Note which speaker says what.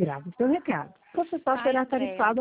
Speaker 1: Grave o seu recado. Você só
Speaker 2: Tá,
Speaker 1: será
Speaker 2: Andréia.
Speaker 1: tarifado